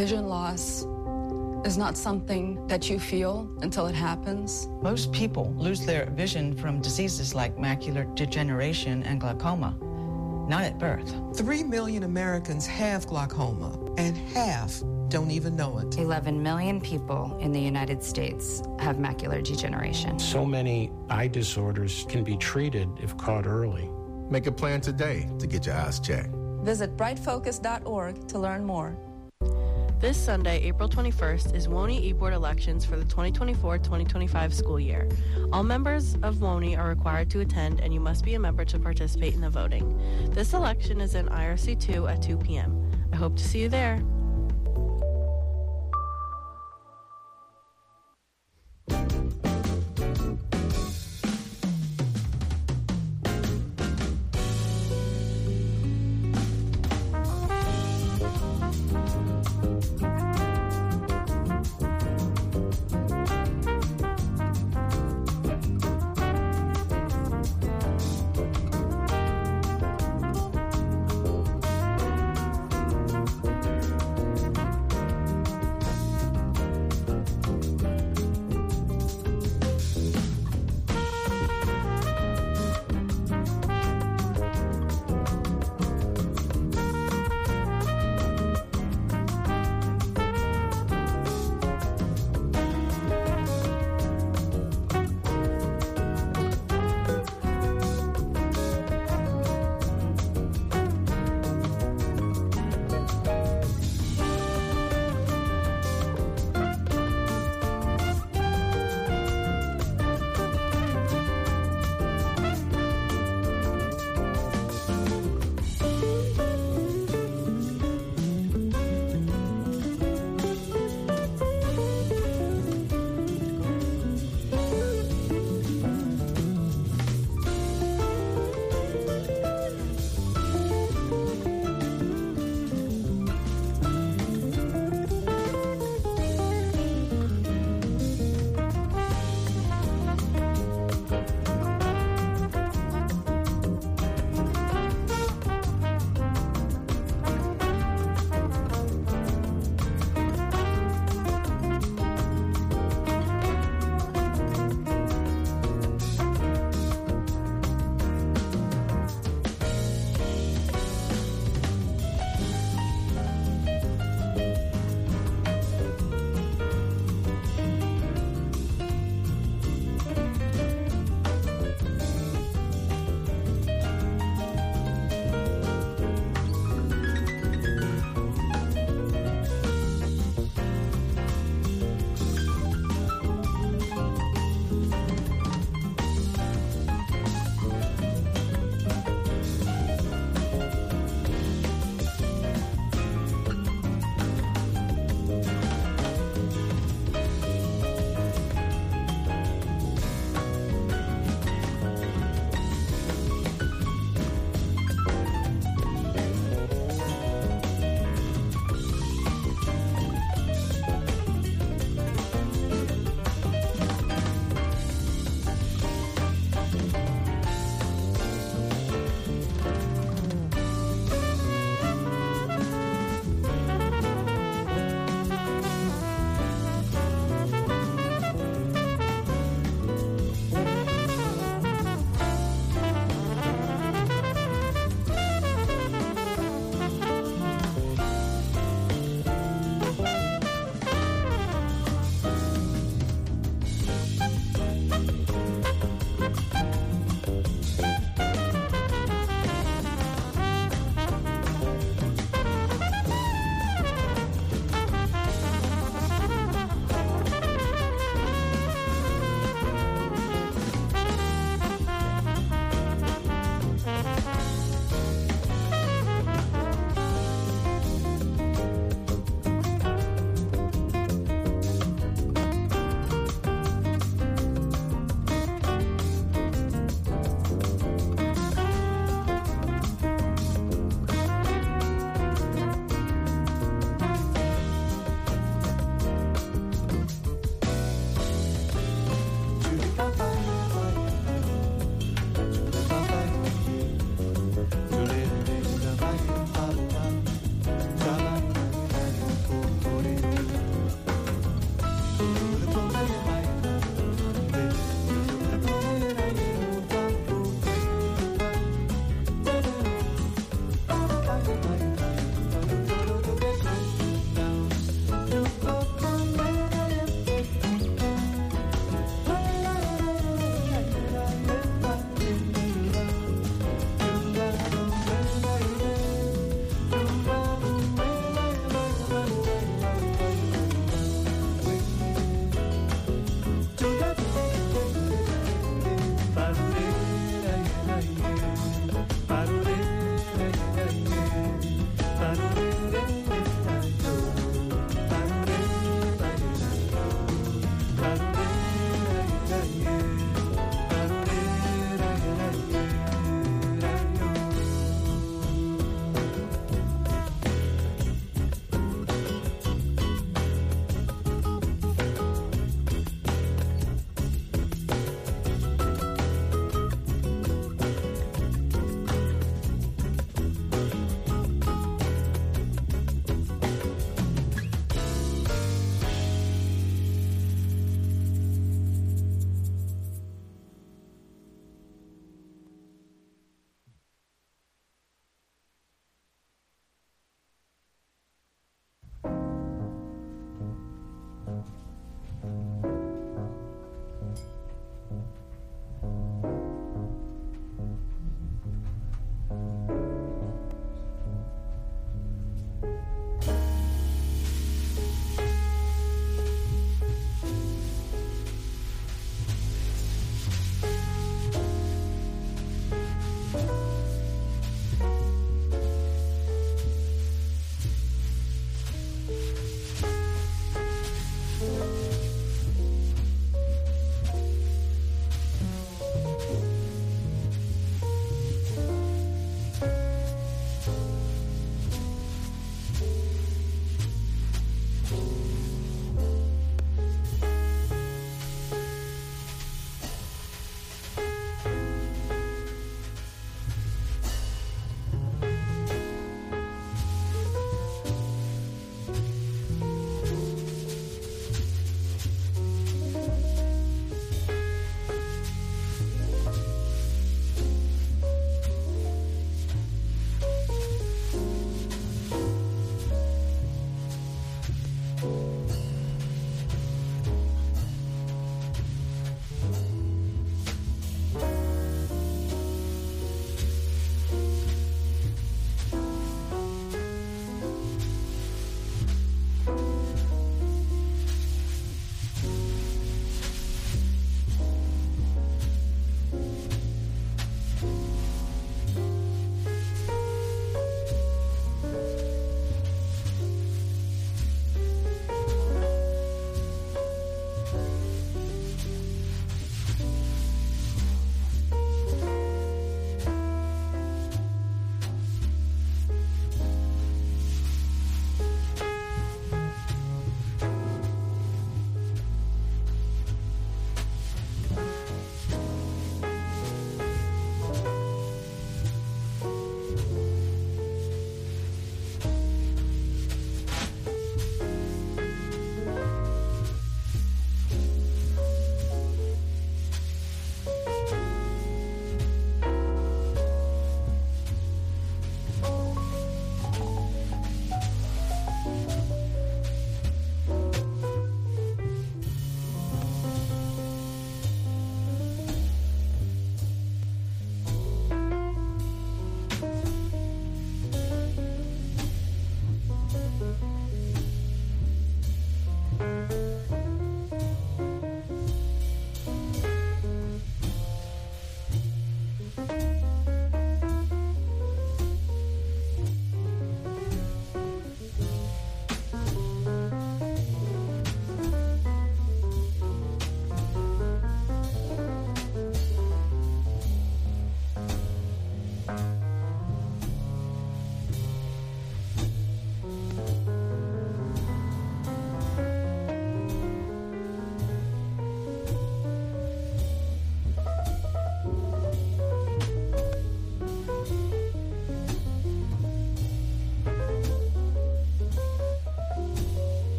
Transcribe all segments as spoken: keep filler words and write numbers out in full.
Vision loss is not something that you feel until it happens. Most people lose their vision from diseases like macular degeneration and glaucoma, not at birth. Three million Americans have glaucoma, and half don't even know it. eleven million people in the United States have macular degeneration. So many eye disorders can be treated if caught early. Make a plan today to get your eyes checked. Visit bright focus dot org to learn more. This Sunday, April twenty-first, is W O N I eBoard elections for the twenty twenty-four twenty twenty-five school year. All members of W O N I are required to attend, and you must be a member to participate in the voting. This election is in I R C two at two p.m. I hope to see you there.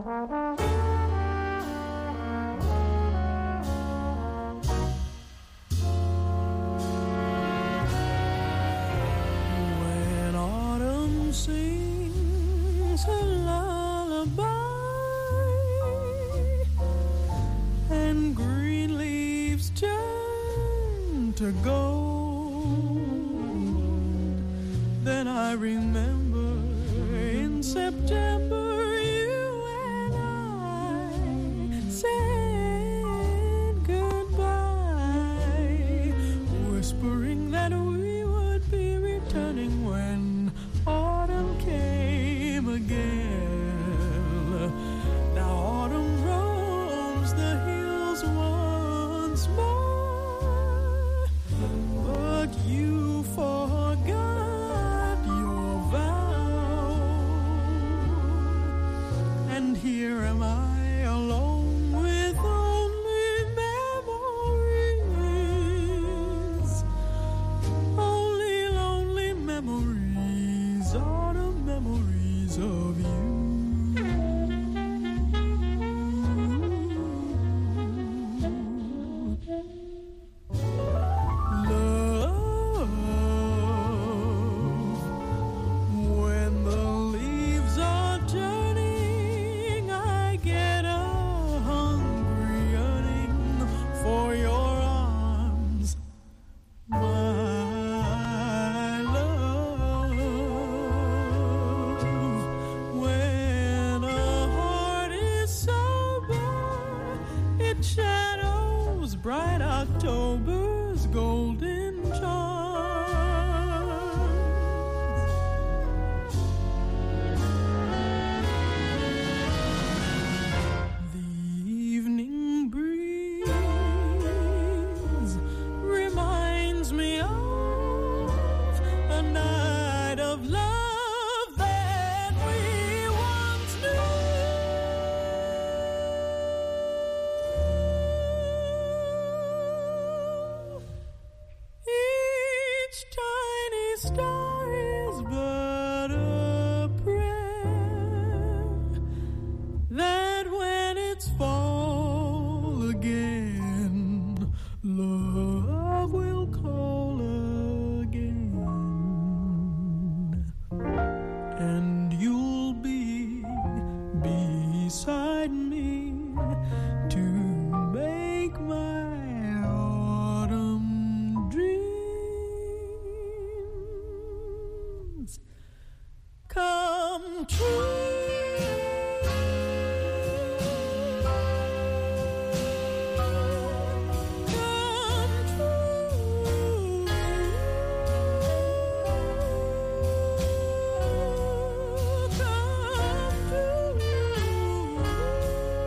When autumn sings a lullaby and green leaves turn to gold, then I remember in September you and I said goodbye, whispering that we would be returning when autumn came again. Now autumn roams the hills once more, but you forgot your vow, and here am I alone with only memories, only lonely memories, autumn memories of you. Love, when the leaves are turning, I get a hungry yearning for your arms, my love. When a heart is sober, it shadows bright October's golden charms. The evening breeze reminds me of a night of love that we once knew. Each tiny star is but a prayer that when it's fall again, love will call again, and you'll be beside me to make my autumn dreams come true. Come true. Come true.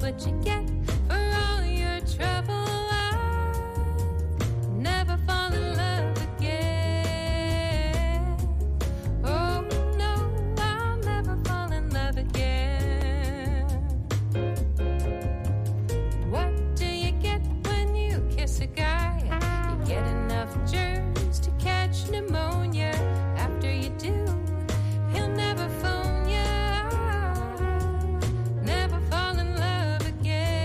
what you get for all your trouble. I'll never fall in love again. Oh no, I'll never fall in love again. What do you get when you kiss a guy? You get enough germs to catch pneumonia. After you do, he'll never phone you. Never fall in love again.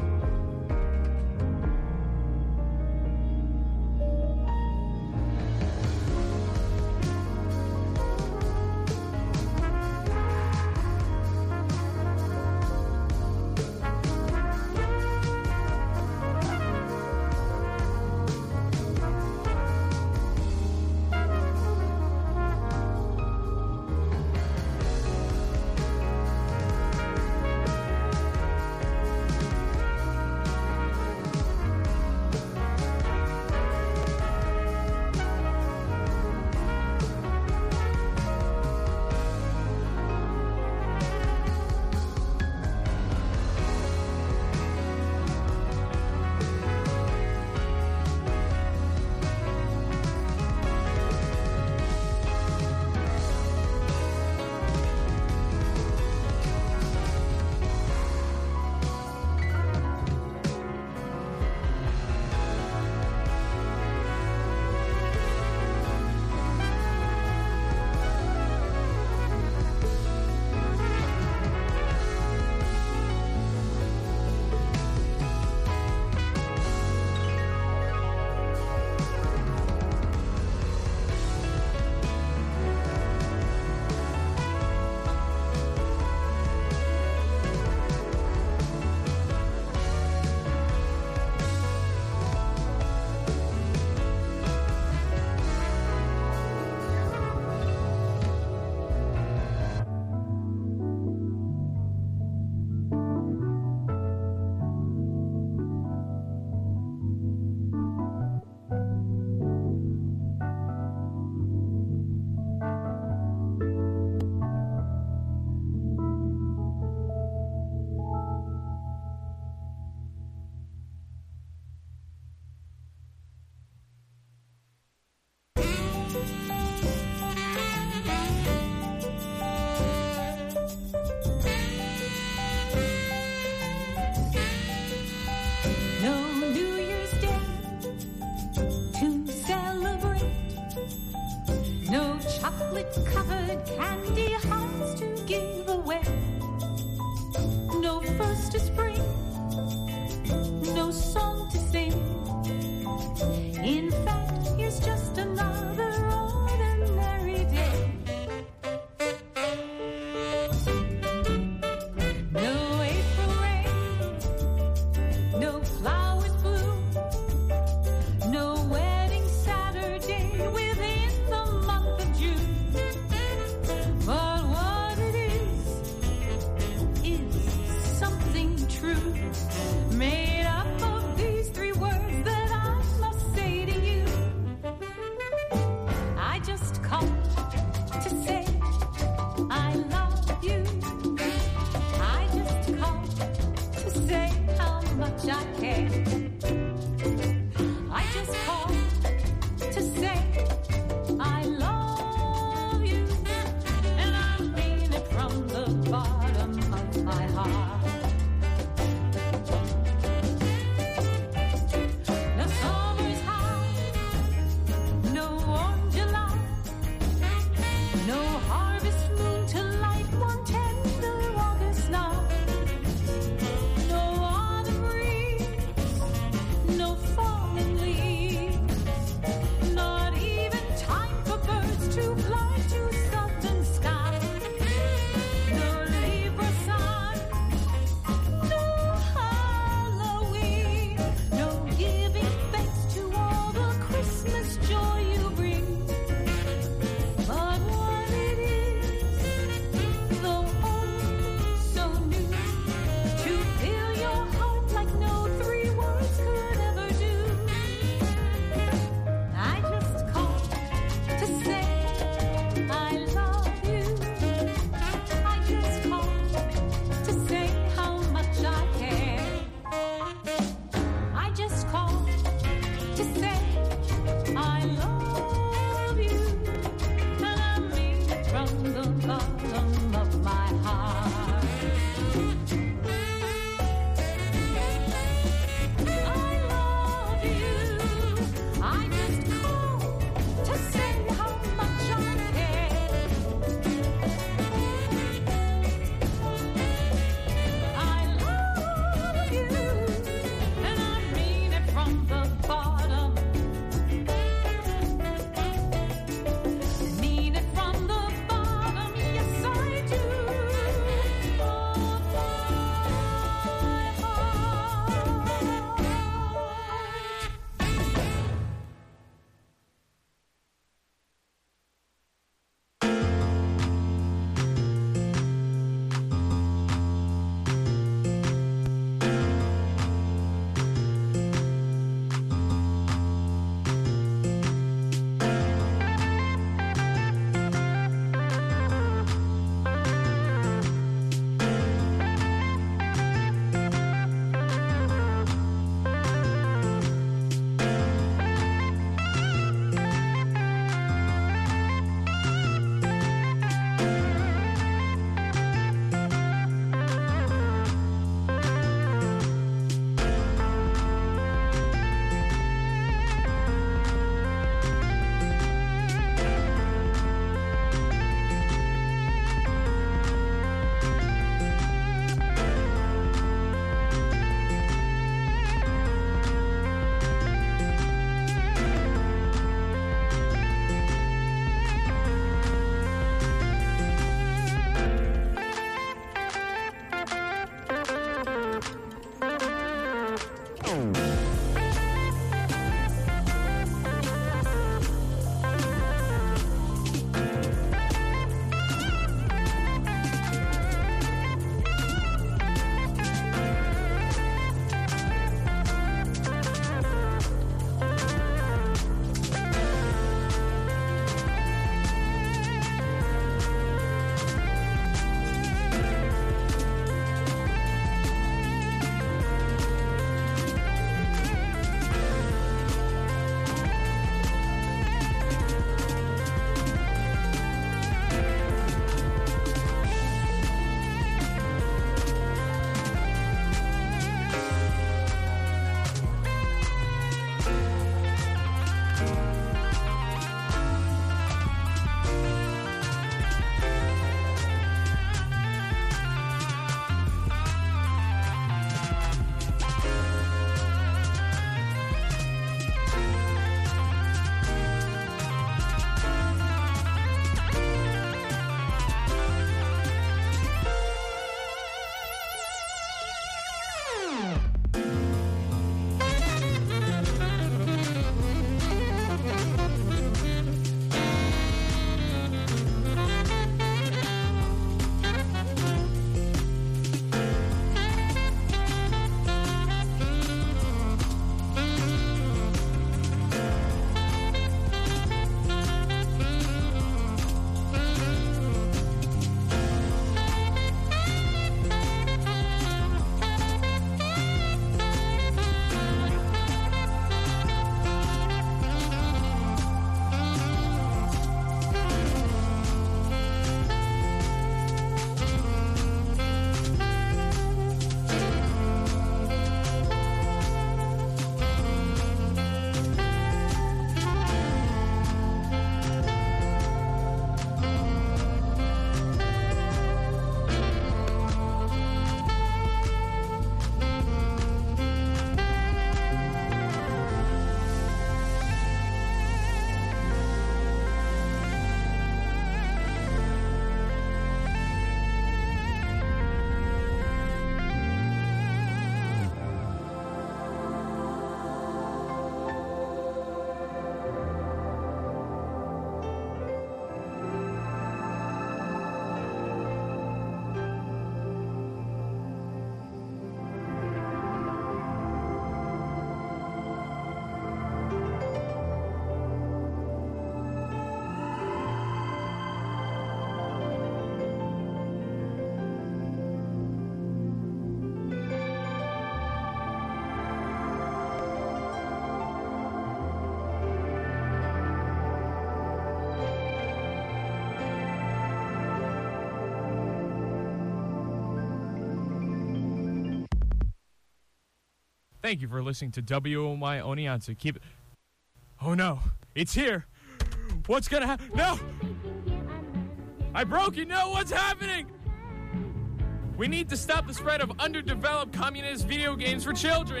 Thank you for listening to W O Y Oneonta. Keep it. Oh no, it's here. What's gonna happen? No! I broke it. No, what's happening? We need to stop the spread of underdeveloped communist video games for children.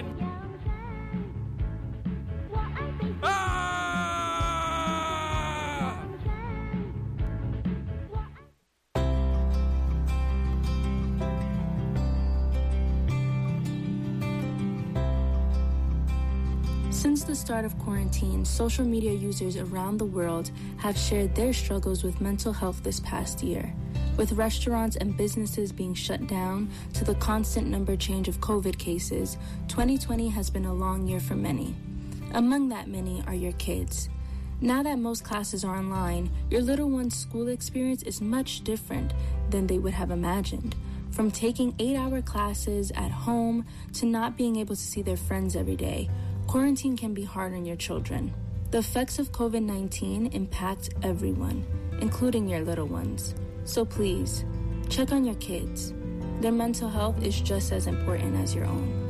Ah! Since the start of quarantine, social media users around the world have shared their struggles with mental health this past year. With restaurants and businesses being shut down to the constant number change of COVID cases, twenty twenty has been a long year for many. Among that many are your kids. Now that most classes are online, your little one's school experience is much different than they would have imagined. From taking eight-hour classes at home to not being able to see their friends every day, quarantine can be hard on your children. The effects of COVID nineteen impact everyone, including your little ones. So please, check on your kids. Their mental health is just as important as your own.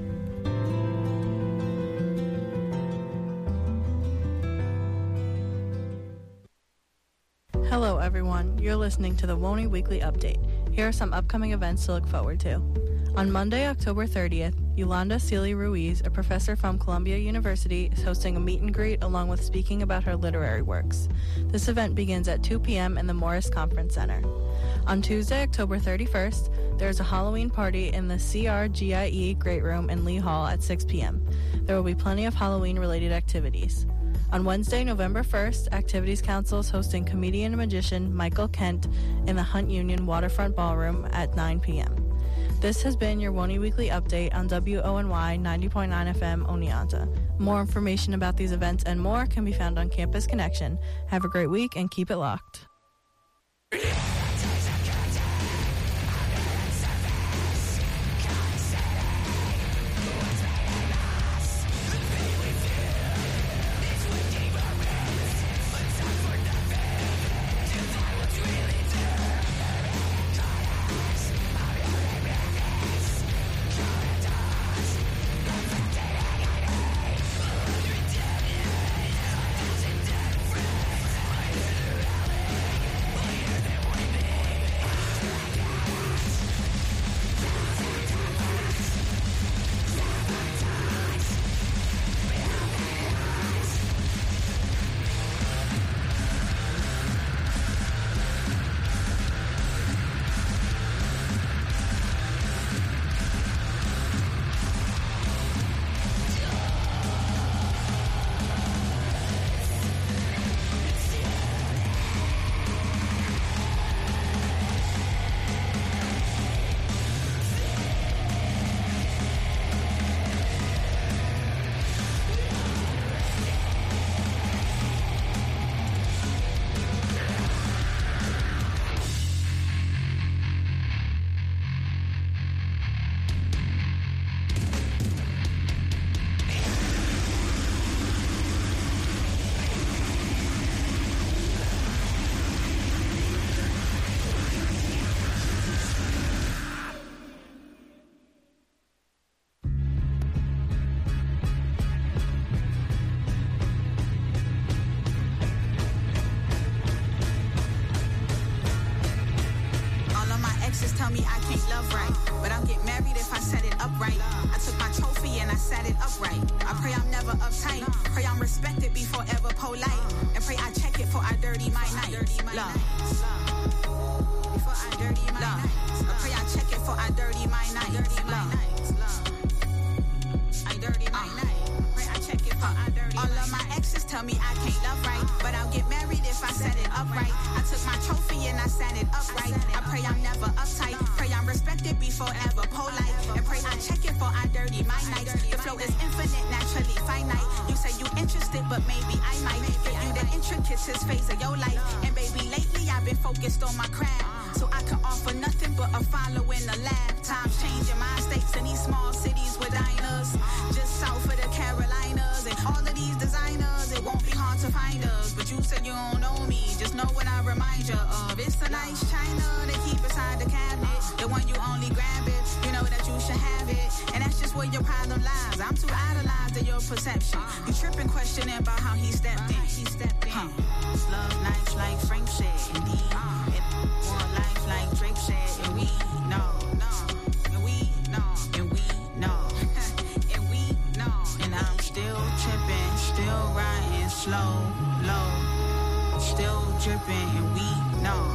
Hello everyone, you're listening to the WONY Weekly Update. Here are some upcoming events to look forward to. On Monday, October thirtieth, Yolanda Sealy Ruiz, a professor from Columbia University, is hosting a meet and greet along with speaking about her literary works. This event begins at two p.m. in the Morris Conference Center. On Tuesday, October thirty-first, there's a Halloween party in the C R G I E Great Room in Lee Hall at six p.m. There will be plenty of Halloween-related activities. On Wednesday, November first, Activities Council is hosting comedian and magician Michael Kent in the Hunt Union Waterfront Ballroom at nine p.m. This has been your WONY Weekly Update on W O N Y ninety point nine F M Oneonta. More information about these events and more can be found on Campus Connection. Have a great week and keep it locked. tell me I can't love right, but I'll get married if I set it up right. I took my trophy and I sat it upright. I pray I'm never uptight, pray I'm respected before ever polite, and pray I check it for I dirty my night. Love. Before I dirty my night. I pray I check it for I dirty my night. Love. I dirty my night. Pray I check it for I dirty. All of my exes tell me I can't love right, but I'll get married if I set it upright. I took my trophy and I sat it upright. I pray I'm never uptight, pray I'm respected before ever polite, and pray I check it for I dirty my nights. The flow is infinite, naturally finite. You say you interested, but maybe I might give you the intricacies phase of your life. And baby, lately I've been focused on my craft, so I can offer nothing but a following the lab. Times changing, my states in these small cities with diners just south of the Carolinas, and all of these designers, it won't be hard to find us. But you said you don't know me, just know what I remind you of. It's a nice china they keep inside the cabinet, the one you only grab it, you know that you should have it, and that's just where your problem lies. I'm lies to your perception. You tripping, questioning about how he stepped in. He stepped in. Huh. Love nights like Frank said. Indeed. It more life like Drake said. And we know. And we know. And we know. And we know. And I'm still tripping, still riding slow, low. Still dripping, and we know.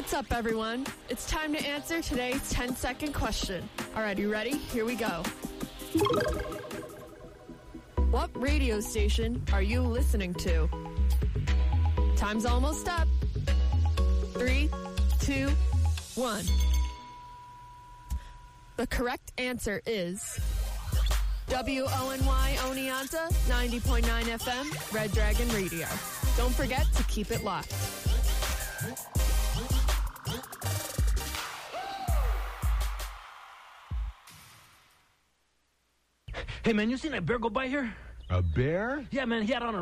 What's up, everyone? It's time to answer today's ten-second question. All right, you ready? Here we go. What radio station are you listening to? Time's almost up. Three, two, one. The correct answer is W O N Y Oneonta, ninety point nine F M, Red Dragon Radio. Don't forget to keep it locked. Hey, man, you seen that bear go by here? A bear? Yeah, man, he had on a